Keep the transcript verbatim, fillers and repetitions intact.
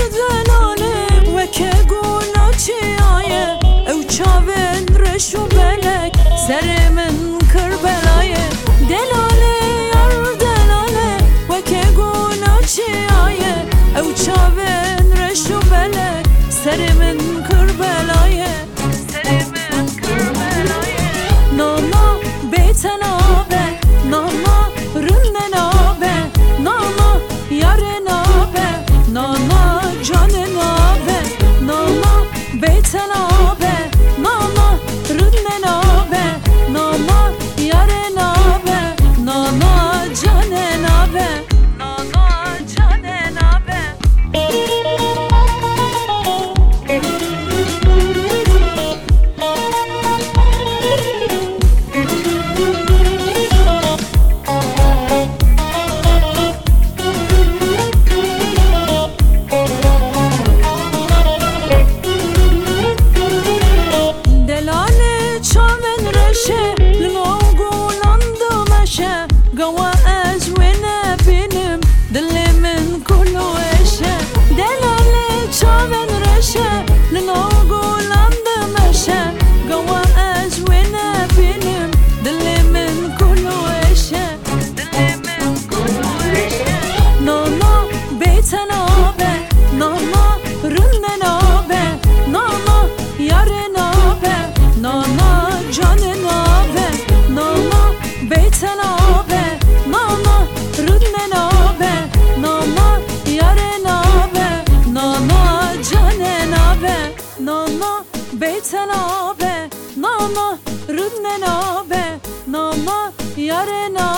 دلانه وکه گونا چیایه او چاون رشو بلک سر من کربلایه دلانه یار دلانه وکه گونا چیایه او چاون رشو بلک سر من کربلایه سر من کربلایه نانا بیتنابه نانا رندنابه نانا یار نابه نانا جان نابه نانا بیت نابه نانا رد نابه نانا یار نابه نانا جان نابه نانا جان نابه نانا بیت نابه نانا رد نابه نانا یار نابه